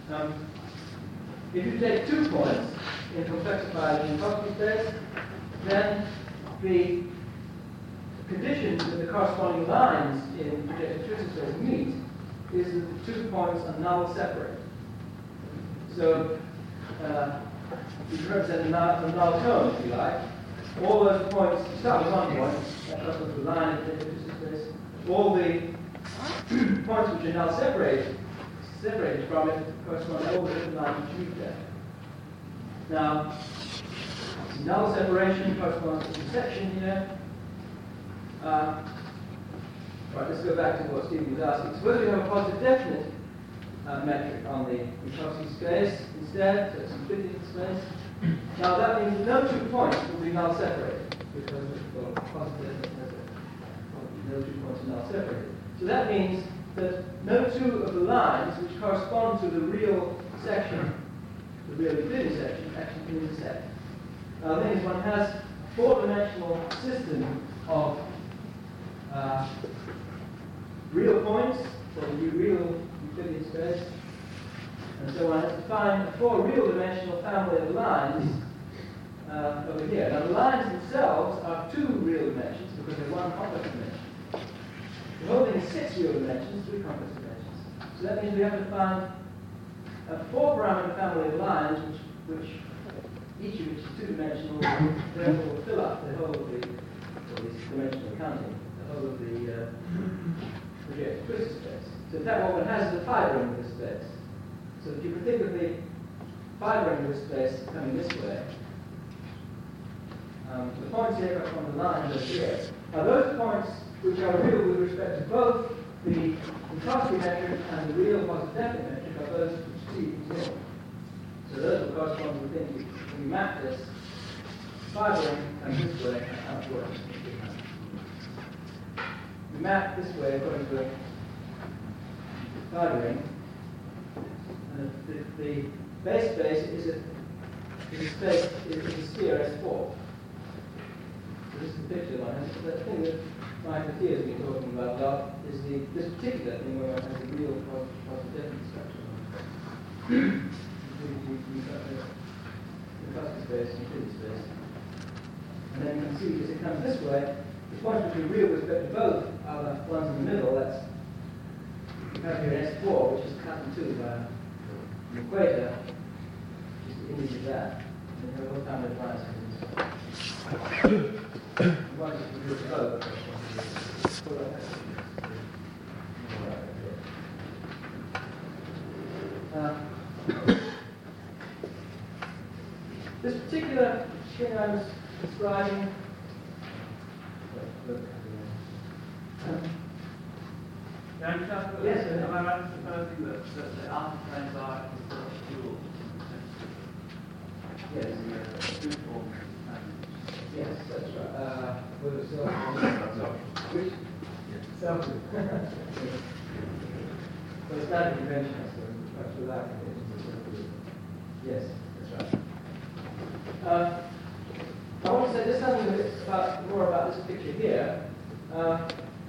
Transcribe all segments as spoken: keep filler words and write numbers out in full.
Um, if you take two points in complexified Minkowski space, then the conditions that the corresponding lines in projective twistor space meet is that the two points are null separate. So uh, you can represent a null, a null cone, if you like. All those points, you start with one point, that corresponds to the line in projective twistor space. All the points which are null separated, separated from it correspond to all the different lines which meet there. Now, null separation corresponds to the section here. Uh, right, let's go back to what Stephen was asking. Suppose we have a positive definite uh, metric on the Minkowski space instead, so it's in fifty space. Now that means no two points will be null separated, because well, positive definite has a, no two points are null separated. So that means that no two of the lines which correspond to the real section, the real Euclidean section, actually intersect. Now the thing is, one has a four-dimensional system of uh, real points, so the real Euclidean space, and so one has to find a four real-dimensional family of lines uh, over here. Now the lines themselves are two real dimensions because they're one complex dimension. The whole thing is six real dimensions, three complex dimensions. So that means we have to find a four-parameter family of lines which, which each of which is two-dimensional, therefore will fill up the whole of the, or this dimensional counting, the whole of the uh, projective twistor space. So in fact what one has is a fiber ring of this space. So if you can think of the fiber ring of this space coming this way, um, the points here are from the lines over here. Now those points which are real with respect to both the Minkowski metric and the real positive definite metric are those which T is nil. So those will correspond to the things we, we map this fiber ring and this way and how it works. We map this way according to the fiber ring, and the, the, the base space is a, is a space is a sphere S four. So this is the picture one. And the thing that Michael T has been talking about a lot is the this particular thing where it has a real positive definite structure. We've got the Minkowski space and Euclidean space. And then you can see as it comes this way, the points which are real with respect to both are the ones in the middle. That's you have here S four, which is cut in two by the equator, which is the image of that. And you have all kind of lines in this. One is real to both. Uh, this particular thing I was describing. Can I just ask, yes, am I right in supposing that, that the alpha frames are dual? Yes. Two forms. Yes, that's right. Uh, with a self. Which? Self. So it's not conventional, so perhaps without convention. Yes, that's right. Uh, I want to say just something about, more about this picture here. Uh,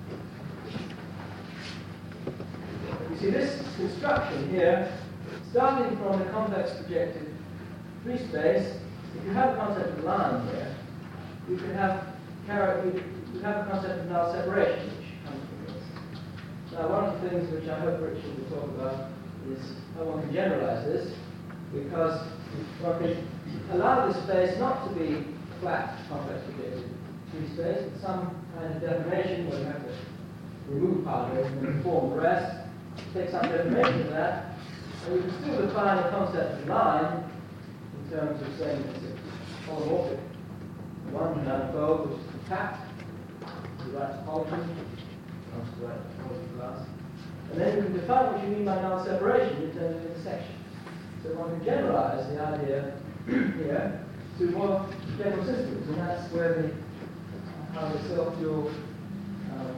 you see this construction here, starting from the complex projective free space. If you have the concept of line here, you can have you have a concept of null separation, which comes from this. Now, one of the things which I hope Richard will talk about is how one can generalize this, because one can allow this space not to be flat complex projective free space, but some kind of deformation where you have to remove part of it and then form the rest, take some deformation of that, and you can still define the concept of line in terms of saying it's a polymorphic. One can unfold, which is compact, to the right topology, comes to the right topology class. And then you can define what you mean by null separation in terms of intersection. So one can generalize the idea here to more general systems, and that's where the how the self-dual um,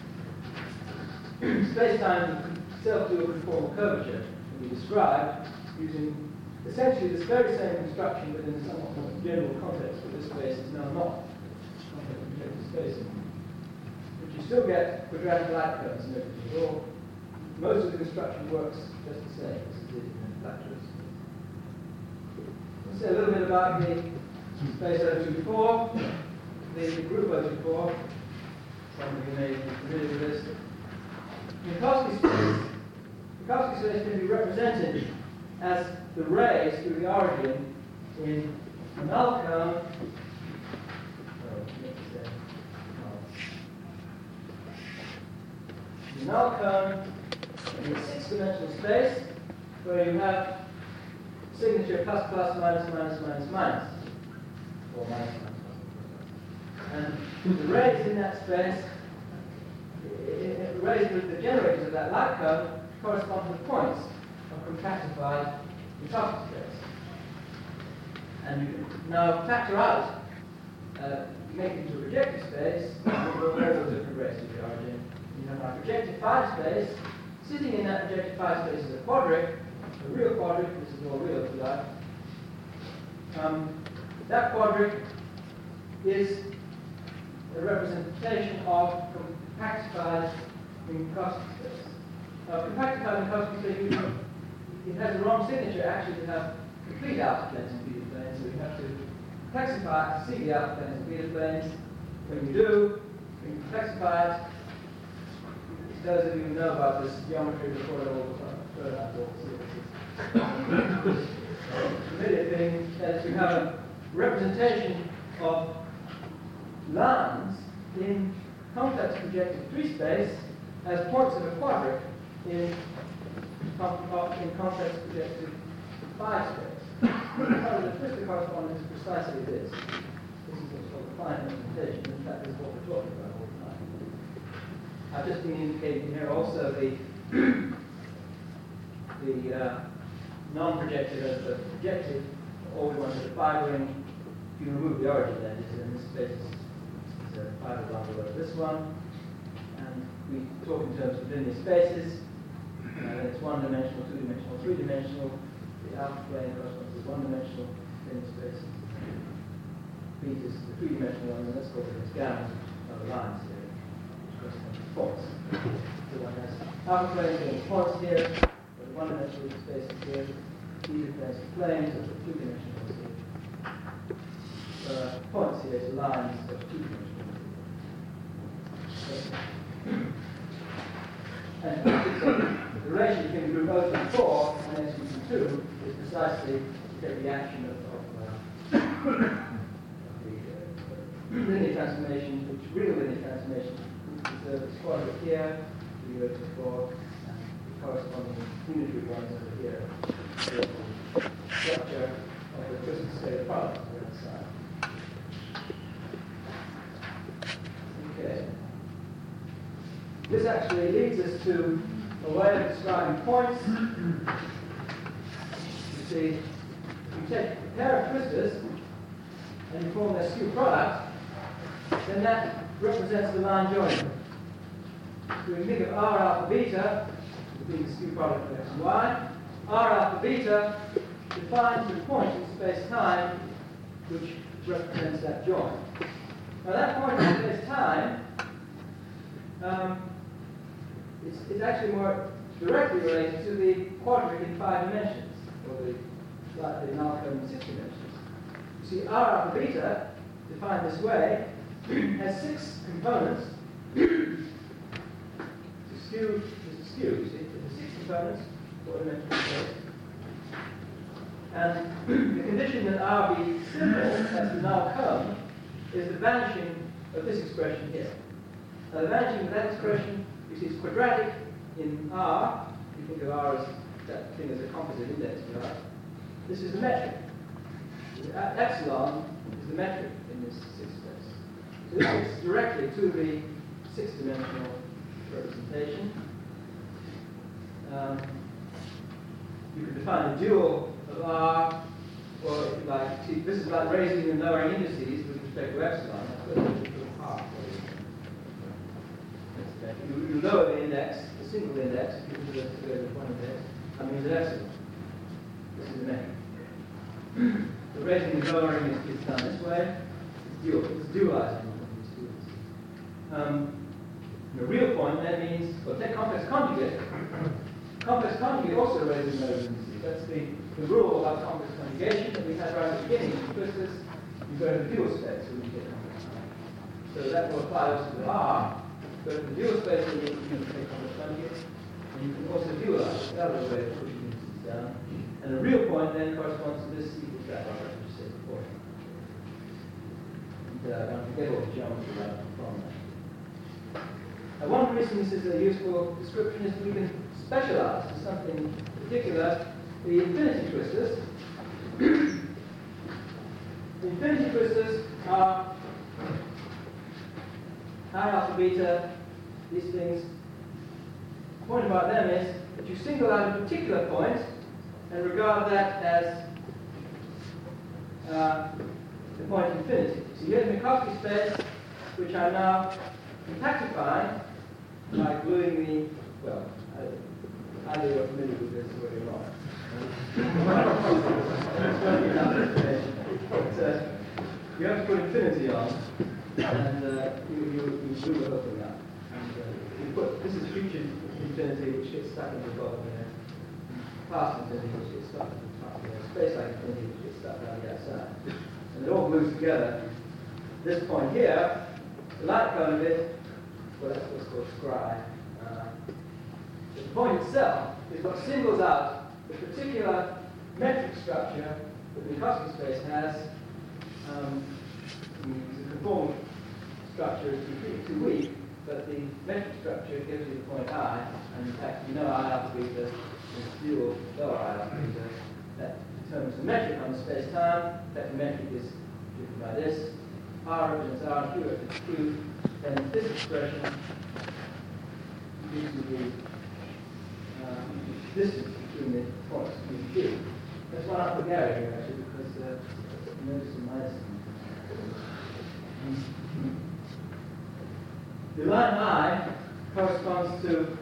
space-time self-dual conformal curvature can be described using essentially this very same construction within a somewhat more general context, but this space is now not complex projective spacing. But you still get quadratic light curves and everything. All most of the construction works just the same as it did in Flatbush. Let's say a little bit about the space O two four, the group O two four. Some of you may be familiar with this. Minkowski space, Minkowski space can be represented as the rays through the origin in a null cone. The null cone in a six-dimensional space where you have signature plus plus minus minus minus minus or minus minus. And the rays in that space, the rays with the generators of that light cone correspond to the points of compactified Minkowski space. And you can now factor out, uh, make it into a projective space, all those different rays of the origin. You have our projective phi space. Sitting in that projective phi space is a quadric, a real quadric. This is all real, if you like. Um, that quadric is a representation of compactified Minkowski space. Now, compactified Minkowski space, it has the wrong signature actually to have complete outer planes and beta planes, so you have to complexify to see the outer planes and beta planes. When you do, when you complexify it, those of you who know about this geometry before it all further out all the familiar thing is you have a representation of lines in complex projective three space as points of a quadric in, in complex projective five space. The twistor correspondence is precisely this. This is what's called a fine representation. In fact, this is what we're talking about all the time. I've just been indicating here also the the uh, non-projective as the projective. All we want is a five ring. If you remove the origin, then it's in this space. It's a five along the way of this one, and we talk in terms of linear spaces. Uh, it's one-dimensional, two-dimensional, three-dimensional. The alpha plane corresponds to one-dimensional linear space. B is the three-dimensional one, and let's call it its gamma of the lines here. Points. So one has alpha planes and points here, but the one-dimensional space is here. These are planes of planes, or the two-dimensional ones here. Uh, points here is lines of two-dimensional. And the relation between group O two four and S U two is precisely to take the action of, of, uh, of the uh, linear transformation, which real linear transformation. The quadrant here, the O two four, and the corresponding unitary ones over here. The structure of the crystal state product on the other side. Okay. This actually leads us to a way of describing points. You see, you take a pair of twistors and you form their skew product, then that represents the line joint. So we think of R alpha beta as being the skew product of X and Y. R alpha beta defines the point in space-time which represents that joint. Now that point in space-time um, is, is actually more directly related to the quadric in five dimensions, or the slightly null cone in six dimensions. You see, R alpha beta, defined this way, has six components. Skew is the skew, you see, there's six components, four-dimensional space. And the condition that R be simple as the null cone is the vanishing of this expression here. Now the vanishing of that expression, you see, it's quadratic in R. You think of R as that thing as a composite index, right? This is the metric. The epsilon is the metric in this six space. So this is directly to the six-dimensional representation. Um, you can define a dual of R, or if you like, see, this is about raising and lowering indices with respect to epsilon. That's what it's R. You, you lower the index, the single index, you do the one index, that means an epsilon. This is the metric. The raising and lowering is, is done this way. It's dual. It's dualizing. Um, The real point then means, well, take complex conjugate. Complex conjugate also raises no indices. That's the, the rule about complex conjugation that we had right at the beginning. In twisters, you go to the dual space when you get complex conjugate. So that will apply also to R. Go to the dual space when you can take complex conjugate. And you can also dualize. That other way of pushing indices down. And the real point then corresponds to this equals that, like I just said before. And uh, don't forget all the geometry right from that. Now, one reason this is a useful description is that we can specialize to something particular, the infinity twisters. The infinity twisters are high alpha beta, these things. The point about them is that you single out a particular point and regard that as uh, the point infinity. So you have Minkowski space, which I'm now compactifying by gluing the, well, either you're familiar with this or you're not. But, uh, you have to put infinity on, and uh, you, you, you glue the whole thing up. And, uh, you put, this is future infinity, which gets stuck in the bottom here. Past infinity, which gets stuck in the top here. Space-like infinity, which gets stuck on the outside. And it all glues together. This point here, the light cone of it, well, that's what's called scry. Uh, the point itself is what singles out the particular metric structure that the Minkowski space has. Um, the conformal structure is too, too weak, but the metric structure gives you the point I, and in fact, you know I alpha beta is dual lower I alpha beta. That determines the metric on the space-time. That metric is given by this. R represents R, Q represents Q. Then this expression gives you the uh, distance between the points Q and Q. That's one up for Gary here, actually, because uh, you notice some minus. The line I corresponds to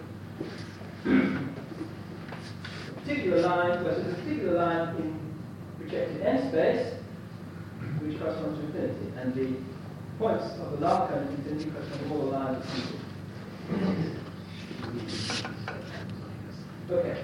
a particular line, well, there's a particular line in projected n space, which corresponds to infinity, and the points of the null cone in infinity correspond to all the lines of okay.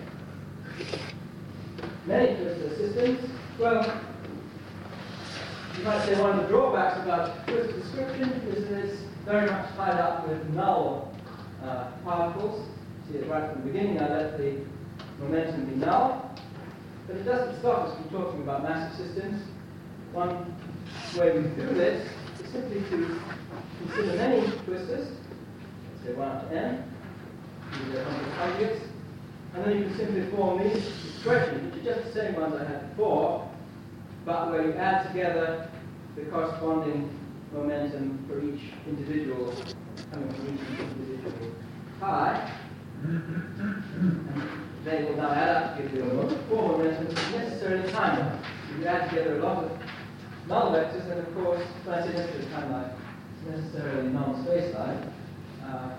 Many twistor systems, well, you might say one of the drawbacks about twistor description is that it's very much tied up with null uh, particles. See it right from the beginning, I let the momentum be null. But it doesn't stop us from talking about massive systems. One way we do this is simply to consider many twistors, let's say one up to n, these are complex conjugates, and then you can simply form these expressions, which are just the same ones I had before, but where you add together the corresponding momentum for each individual, coming from each individual pi. And they will now add up to give you a four momentum, which is necessarily time-like. You add together a lot of null vectors, and of course, when I say necessarily time-like, it's necessarily non-space-like. Uh,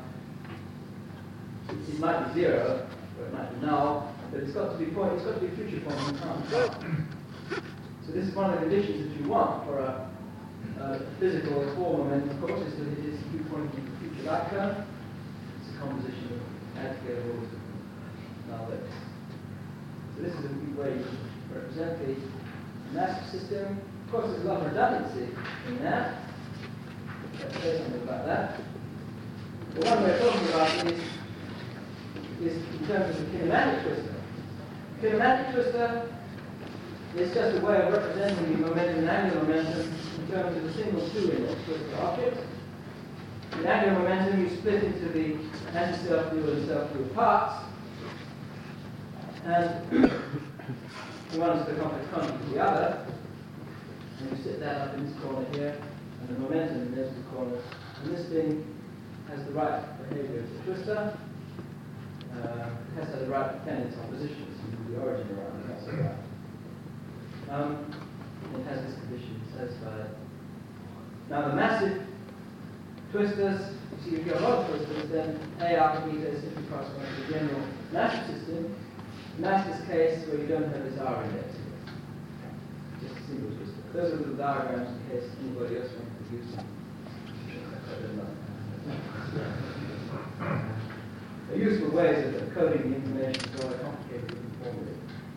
it might be zero, or it might be null, but it's got to be point, it's got to be future point in time. So this is one of the conditions that you want for a, a physical four momentum, of course, is that it is you pointing to the future light cone. It's a composition of add together all the null vectors. So this is a way you represent the massive system. Of course, there's a lot of redundancy in that. Let's say something about that. The one we're talking about is, is in terms of the kinematic twister. Kinematic twister is just a way of representing the momentum and angular momentum in terms of a single two-inch twistor object. In angular momentum, you split into the anti-self-dual and self-dual parts. And one is the complex conjugate of the other. And you set that up in this corner here, and the momentum in those two corners. And this thing has the right behavior as a twister. Uh, it has to have the right dependence on positions, so the origin around it, that's all right. Um, it has this condition satisfied. Now the massive twisters, you see if you have a lot of twisters, then A alpha beta is simply corresponds to the general massive system. In Master's case, where you don't have this R index, just a single twister. Those are the diagrams in case anybody else wants to use them. uh, useful ways of coding the information is rather complicated and formally.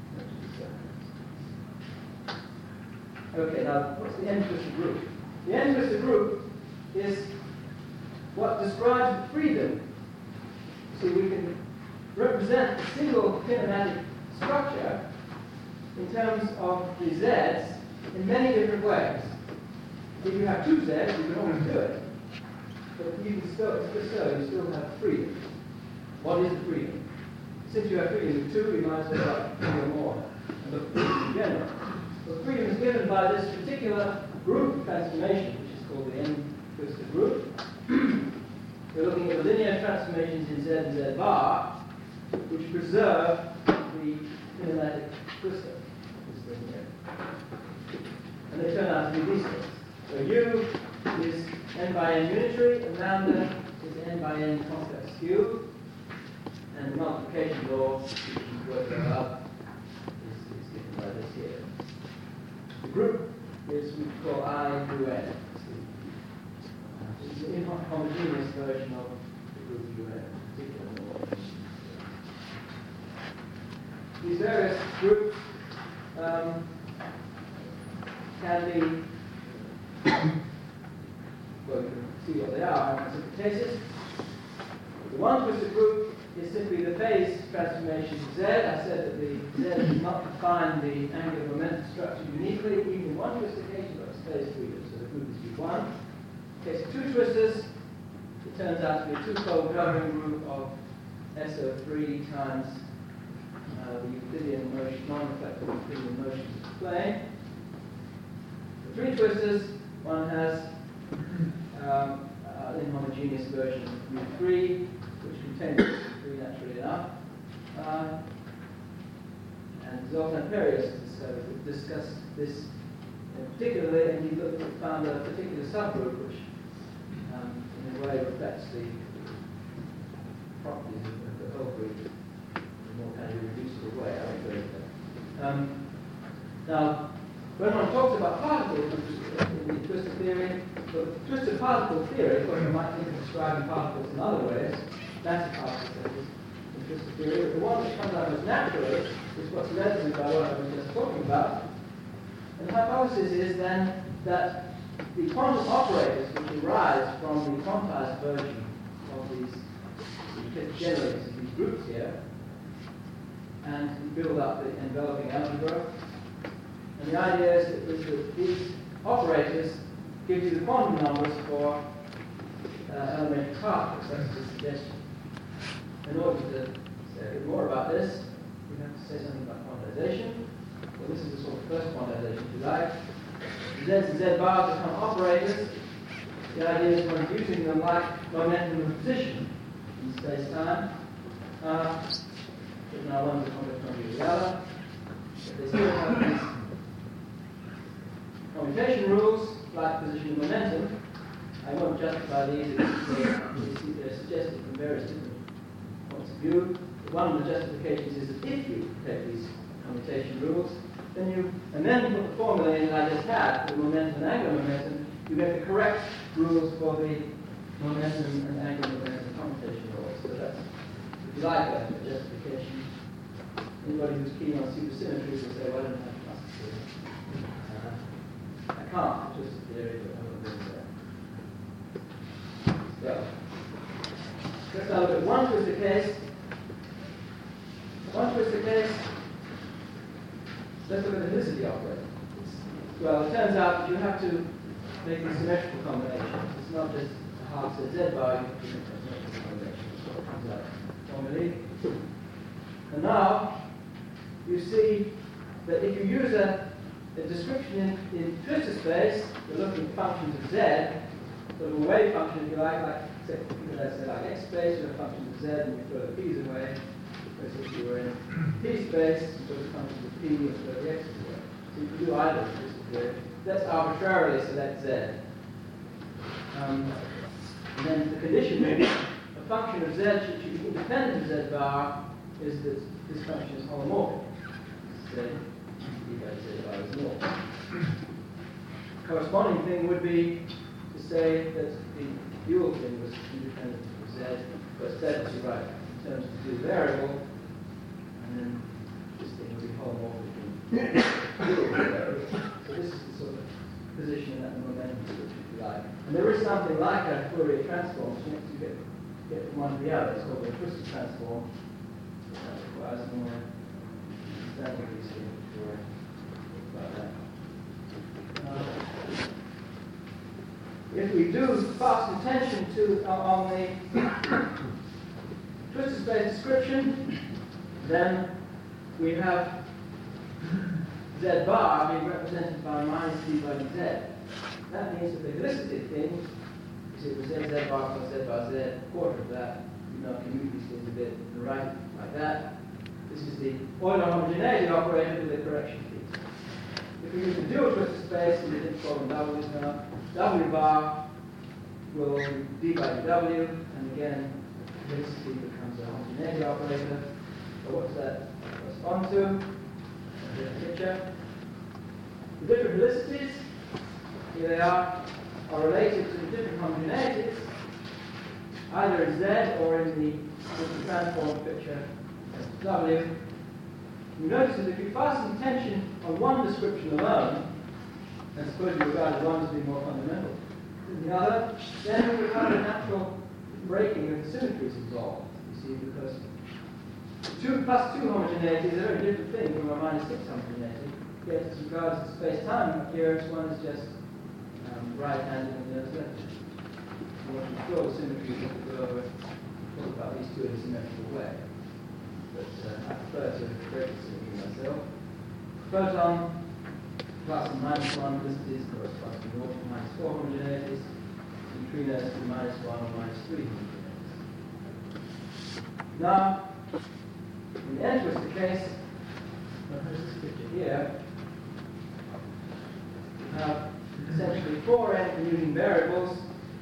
Okay, now what's the n-twisted group? The n-twisted group is what describes freedom. So we can represent a single kinematic structure in terms of the z's in many different ways. If you have two z's, you can always do it. But if you can still, just so, you still have freedom. What is the freedom? Since you have freedom of two, you might as well have three or more, and look at freedom in general. Well, freedom is given by this particular group transformation, which is called the n-twisted group. We're looking at the linear transformations in Z and Z bar, which preserve the kinematic twister. This thing here. And they turn out to be these things. So U is n by n unitary, and lambda is n by n complex cube. And the multiplication law, which you work that up, is, is given by this here. The group is we call I through n. It's an inhomogeneous version of the group U n, particular. These various groups um, can be, well, you can see what they are in different cases. The one-twisted group is simply the phase transformation Z. I said that the Z does not define the angular momentum structure uniquely, even in one twisted case, but it's phase freedom, so the group is U one. In case of two twisters, it turns out to be a two-fold covering group of S O three times uh, the Euclidean motion, non-reflective Euclidean motions of the plane. For three twisters, one has um, uh, an inhomogeneous version of U three, which contains U three naturally enough. Uh, and Zoltan Perius uh, discussed this in particularly, and he looked, found a particular subgroup which um, in a way reflects the properties of the whole group in a more kind of reducible way. I won't go into that. Um, now, when one talks about particles in the twisted theory, the twisted particle theory, of course, you might think of describing particles in other ways, massive particles, that is, in twisted theory, but the one that comes out most naturally is what's led to by what I was just talking about. And the hypothesis is then that the quantum operators which arise from the quantized version of these the generators of these groups here, and build up the enveloping algebra. And the idea is that, is that these operators give you the quantum numbers for uh, elementary particles. That's the suggestion. In order to say a bit more about this, we have to say something about quantization. Well, this is the sort of first quantization, if you like. Z and Z bars become operators. The idea is we're using them like momentum and position in space-time. Uh, but now one's a complex quantity of the other. But they still have these commutation rules, like position and momentum. I won't justify these. They're suggested from various different points of view. One of the justifications is that if you take these commutation rules, then you, and then you put the formula in that I just had, the momentum and angular momentum, you get the correct rules for the momentum and angular momentum commutation rules. So that's, if you like, a justification. Anybody who's keen on supersymmetries will say, well, I don't have to uh, I can't, it's just a theory, but I haven't been there. So, let's now look at one twisted case. One twisted case. Let's look at the helicity operator. Well, it turns out that you have to make a symmetrical combination. It's not just a hard set Z bar, you have to make a symmetrical combination. So it comes out formally. And now, you see that if you use a, a description in, in twistor space, you're looking at functions of Z, sort of a wave function, if you like, like say, let's say like X space, you have functions of Z, and you throw the P's away. Whereas if you were in P space, you throw the functions of P and throw the X's away. So you can do either of this. Let's arbitrarily select Z. Um, and then the condition is a function of Z which is independent of Z bar is that this function is holomorphic. Z by Z bar is naught. Corresponding thing would be to say that the dual thing was independent of Z But that is right in terms of the variable, and then this thing will be homomorphic in variable. So this is the sort of position that the momentum switch, if you like. And there is something like a Fourier transform, which makes you get, get from one to the other. It's called a twisted transform. That requires more understanding of these things for about that. Uh, if we do pass attention to uh, on the twisted space description, then we have Z bar being represented by minus d by dz. That means that the elicited thing is it was Z bar plus Z bar Z, a quarter of that. You know, can move these things a bit to the right, like that. This is the Euler homogeneity operator with a correction feature. If we use the dual twisted space, we didn't call them W's now, W bar will be d by dw, and again, helicity becomes a homogeneity operator. So what's that correspond to? The picture. The different helicities, here they are, are related to the different homogeneities, either in Z or in the transform picture as W. You notice that if you fasten attention on one description alone, and suppose you regard one as being more fundamental than the other, then we would have a natural breaking of the symmetries involved, you see, because two plus two homogeneities are a very different thing from a minus six homogeneity. Yet as regards to space-time appearance, one is just um, right-handed and the other is left-handed. You want to draw the symmetries that we go over, talk about these two in a symmetrical way. But uh, I prefer to break the symmetry myself. Photon plus and minus one helicities correspond to naught and minus four homogeneities. Neutrinos to minus one or minus three homogeneities. Now, in the n-twisted case, here's this picture here, we have essentially four n-commuting variables,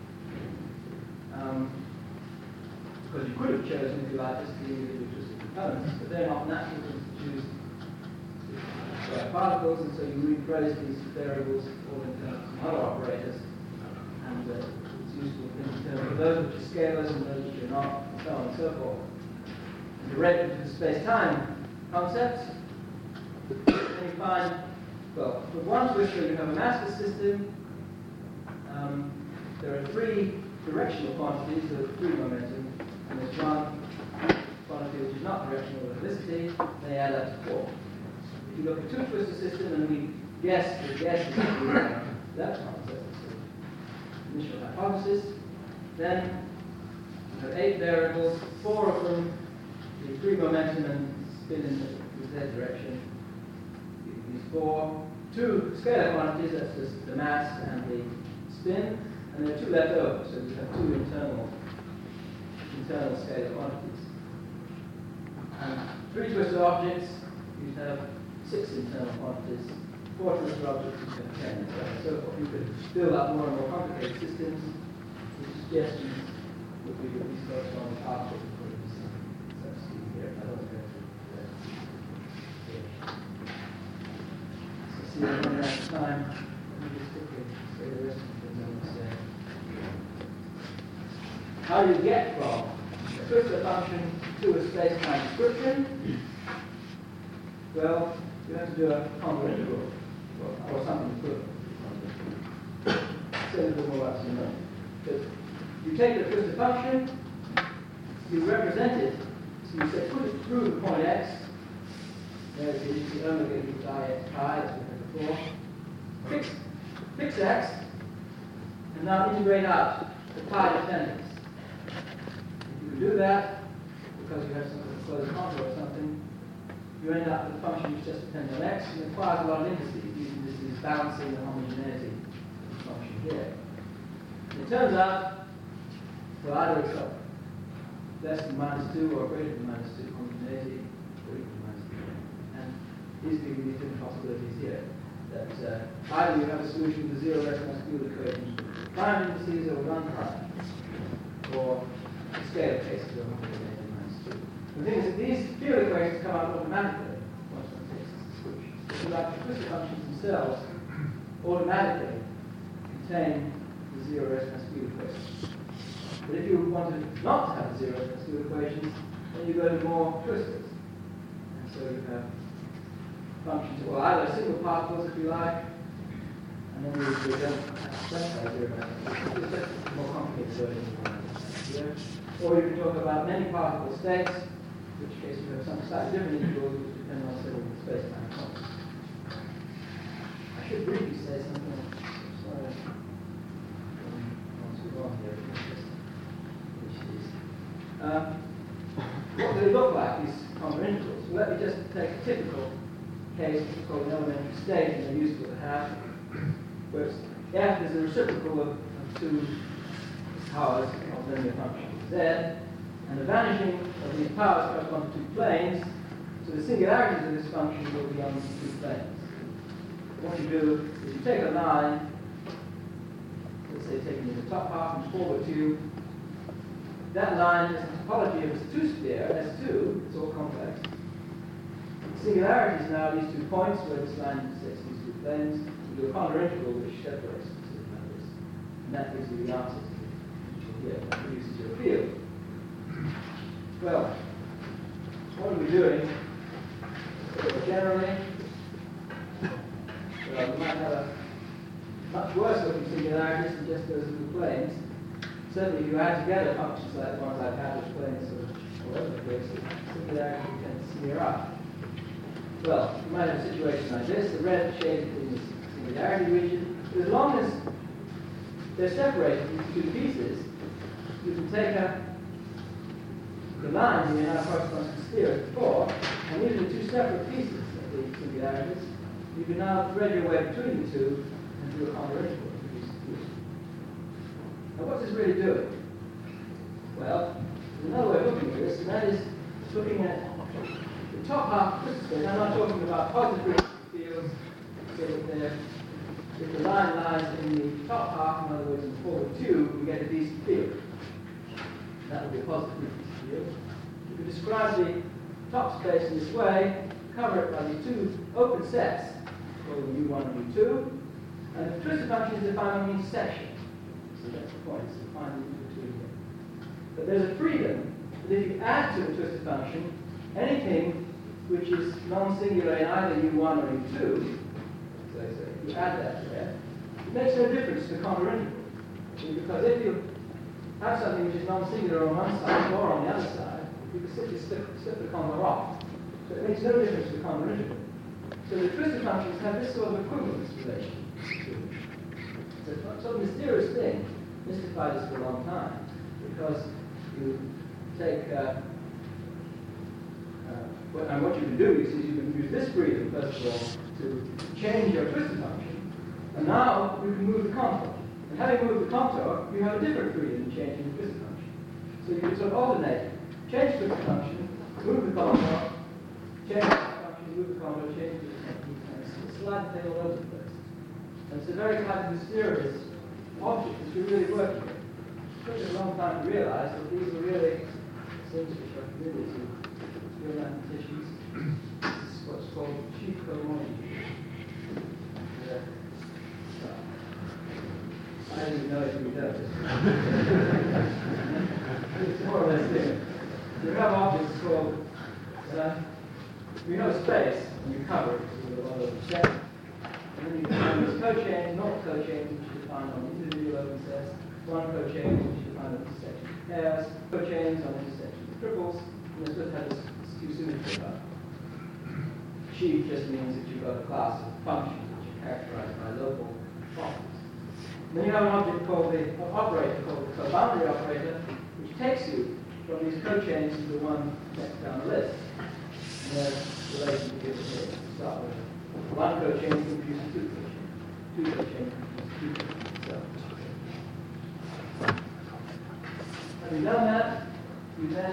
um, because you could have chosen, if you like, just the individual twisted components, but they're not natural to choose uh, particles, and so you replace these variables all in terms of other operators, and uh, it's useful in terms of those which are scalars and those which are not, and so on and so forth. Directed to the space-time concepts, and you find, well, with one twistor you have a massless system. Um, there are three directional quantities, so three momentum, and there's one quantity which is not directional with helicity, they add up to four. If you look at two twistor system and we guess, the guess is the left concept, so initial hypothesis, then you have eight variables, four of them the free momentum and spin in the Z direction. These four, two scalar quantities, that's just the mass and the spin, and there are two left over, so we have two internal internal scalar quantities. And three twisted objects, you have six internal quantities. Four twisted objects, you have ten, and so on and so forth. You could build up more and more complicated systems. The suggestions would be that these correspond to objects. Here, I don't know so see, I'm running out of time. Let me just quickly say the rest of the things I want to say. How do you get from a twistor function to a space-time description? Well, you have to do a convolutional integral, or, or something equivalent. Say a little more about you know. But you take the twistor function, you represent it. So you say put it through the point x, there it is, the omega equals I x pi, as we had before. Fix, fix x, and now integrate out the pi dependence. If you do that, because you have some sort of closed contour or something, you end up with a function which just depends on x, and it requires a lot of indices. Using this is balancing the homogeneity of the function here. And it turns out, well, either it's up less than minus two or greater than minus two homogeneity, or equal to minus two. And these give you these different possibilities here. That uh, either you have a solution to zero resonance field equation, prime indices or one prime, or the scale cases of homogeneity minus two. The thing is that these field equations come out automatically once one takes this solution. If you like, the twistor functions themselves automatically contain the zero resonance field equation. But if you wanted not to have zero in those two equations, then you go to more twistors. And so you have functions, well, either single particles if you like, and then you, you don't have to specify zero. It's just a more complicated version of zero. Or you can talk about many particle states, in which case you have some slightly different integrals which depend on certain space-time points. I should briefly say something. Sorry. Uh, what do they look like, these common integrals? Well, let me just take a typical case, which is called an elementary state, and they're useful to have, where f is the reciprocal of, of two powers of linear function z, and the vanishing of these powers correspond to two planes, so the singularities of this function will be on two planes. What you do is you take a line, let's say taking the top half and forward two. That line is the topology of its two-sphere, S two, it's all complex. The singularities now these two points where this line intersects these two planes. You do a Condor integral which separates the two numbers. And that gives you the answer to here, that produces your field. Well, what are we doing? Well, generally, well, we might have a much worse looking singularities than just those two planes. Certainly, if you add together functions like the ones I've had with planes or whatever the case, singularity tends to smear up. Well, you might have a situation like this. The red shade is the singularity region. As long as they're separated into two pieces, you can take a, the lines in the now corresponds to sphere as before, and using two separate pieces of the singularities, you can now thread your way between the two and do a Condor integral. Now, what's this really doing? Well, there's another way of looking at this, and that is looking at the top half of the space. I'm not talking about positive fields, so that they're, if the line lies in the top half, in other words, in forward two, we get a decent field. That would be a positive field. You can describe the top space in this way, cover it by these two open sets, called U one and U two, and the twistor function is defined on the intersection. So that's the point, it's defined between here. But there's a freedom that if you add to the twistor function anything which is non-singular in either U one or U two, so I say, you add that there, it makes no difference to the Condor integral. Because if you have something which is non-singular on one side or on the other side, you can simply slip, slip the Condor off. So it makes no difference to the Condor integral. So the twistor functions have this sort of equivalence relation. It's a sort of mysterious thing, mystified us for a long time, because you take, uh, uh, what, and what you can do is you can use this freedom, first of all, to change your twistor function, and now you can move the contour. And having moved the contour, you have a different freedom in changing the twistor function. So you can sort of alternate, change the twistor function, move the contour, change the twistor function, move the contour, change the twistor function, and slide the thing all over the place. And it's a very kind of mysterious object that you're really working with. It took us a long time to realize that these are really things which are familiar to real mathematicians. This is what's called cheap cohomology. Uh, I didn't even know if we did. It's more or less there. You have objects called, uh, you know space, and you cover it with a lot of sets. And then you define those cochains, not cochains, which you define on individual open sets, one cochain, which you define on intersection of pairs, cochains on intersections of triples, and it's supposed to have this skew symmetry about it. Sheaf just means that you've got a class of functions which are characterized by local properties. And then you have an object called the uh, operator, called the co-boundary operator, which takes you from these cochains to the one next down the list. And there's relation to give it here to start with. One cochain can produce two cochains. Two cochains can produce two cochains. So, having done that, you then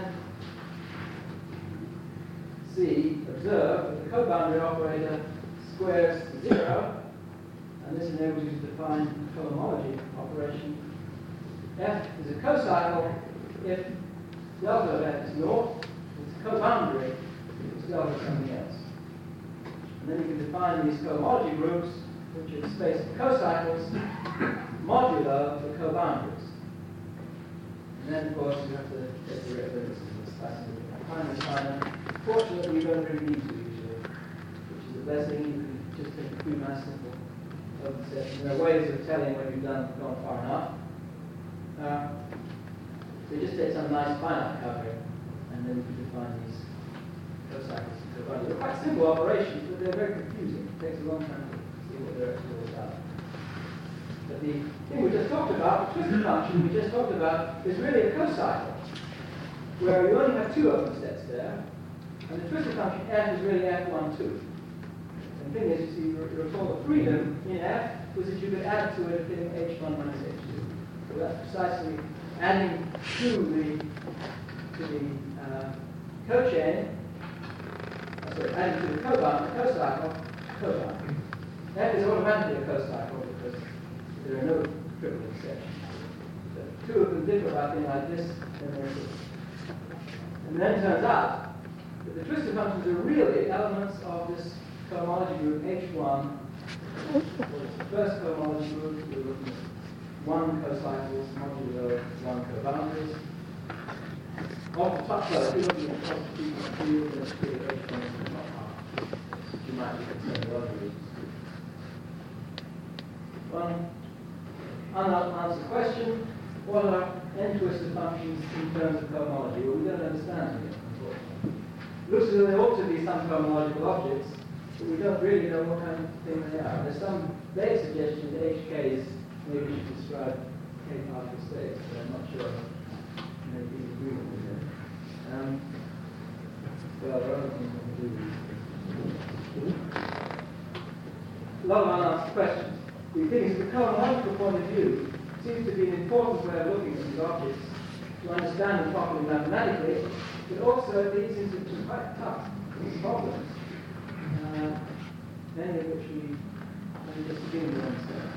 see, observe that the co-boundary operator squares to zero, and this enables you to define the cohomology operation. F is a cocycle if delta of F is naught, it's a co-boundary if it's delta of something else. And then you can define these cohomology groups, which are the space of cocycles, modulo the co-boundaries. And then, of course, you have to get the references and stuff. Finally, final. Fortunately, you don't really need to usually, which is a blessing. You can just take a few nice simple open sets. There are ways of telling when you've done gone far enough. Uh, so you just take some nice finite covering, and then you can define these co-cycles and co-values. They're quite simple operations, but they're very confusing. It takes a long time to see what they're actually all about. But the thing we just talked about, the twistor function we just talked about, is really a co-cycle, where you only have two open sets there, and the twistor function f is really f one, two. And the thing is, you see, you recall the freedom in f was that you could add to it a thing h one minus h two. So that's precisely adding to the to the uh, cochain, uh, sorry, adding to the cobond, the co-cycle, cobond. F is automatically a co-cycle because there are no triple exceptions. So two of them differ by being like this, and there's this. And then it turns out that the twistor functions are really elements of this cohomology group H one. Well, it's the first cohomology group. We're looking at one co-cycles modulo one co-boundaries. Off the top though, if you're looking at constitutional field, there's clearly H one is the top half. You might be concerned with other reasons. One unanswered question. What are n-twistor functions in terms of cohomology? Well, we don't understand it, unfortunately. Looks as though there ought to be some cohomological objects, but we don't really know what kind of thing they are. There's some vague suggestion that H Ks maybe should describe K particle states, but I'm not sure maybe we agree with it. Um, well, there are other things we can do. A lot of unanswered questions. The thing is, from a cohomological point of view, seems to be an important way of looking at these objects to understand them properly mathematically, but also it leads into some quite tough problems, uh, many of which we only just begin to understand.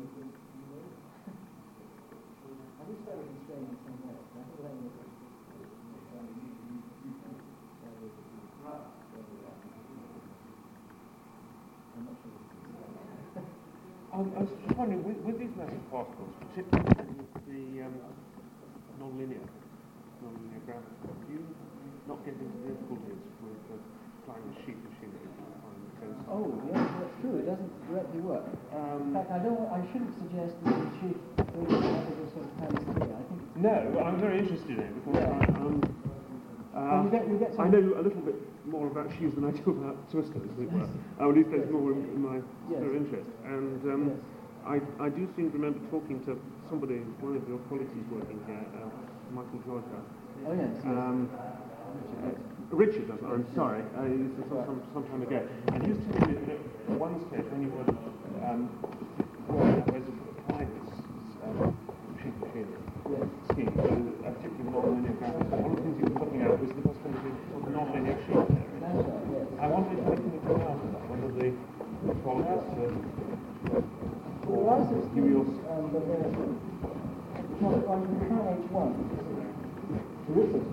I was just wondering, with, with these massive particles, particularly with the um, non-linear, non-linear gravity, do you not get into difficulties with uh, applying the sheet machinery? Oh, yes, that's true. It doesn't directly work. Um, In fact, I don't. I shouldn't suggest that the chief sort of hands here. I think. No, I'm very interested in it because Yeah. I, um, uh, Well, you get, you get I some, know a little bit more about shoes than I do about twisters, as it were. Uh, at least there's more in, in my Yes. sphere of interest. And um, Yes. I, I do seem to remember talking to somebody, one of your colleagues who's working here, uh, Michael Georgia. Oh yes. yes. Um, uh, Richard, does, I'm sorry, uh, this is some, some time ago. And he was telling me that in one case, when you were um, working out ways of applying this um, sheet machinery Yes. scheme, so a particularly non-linear gravity, one of the things he was looking at was the possibility of a non-linear sheet theory. That's right. Yes. I wonder if anything would come out of that, whether the metrologists uh, Well, there are some give you schemes, um, but they're not on the H one. Terrific.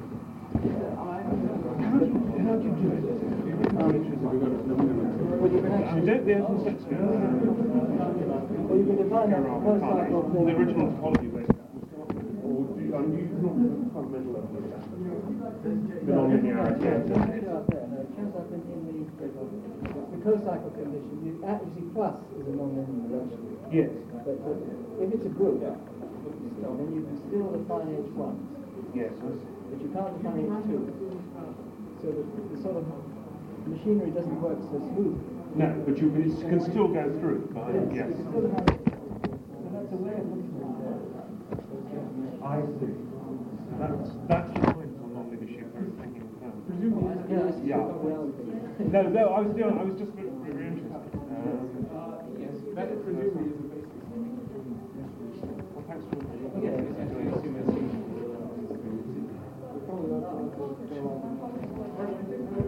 How do you, how do, you do it? Well, you can I actually. don't the open set scheme. Well, you can define that first cycle thing. The original topology based or do you, I mean, you not the fundamental level of that, the non-linearity. Yeah, it doesn't show up there. No, it shows up in, in the, the co-cycle condition. You actually plus is a non-linear relation. Yes. But, but if it's a group, then you can still define H ones, Yes, I see. but you can't define H two. So the, the sort of machinery doesn't work so smoothly. No, but you can, can still go through. By, yes. Yes. You still have, so that's a way of looking at it. I see. So that's, that's the point on non-linear sheet theory taking into account. Presumably, Yeah. yeah. Reality. No, no, I was doing, I was just very, very interested. Um, Yes, that is presumably is a basic. well, thanks for Okay.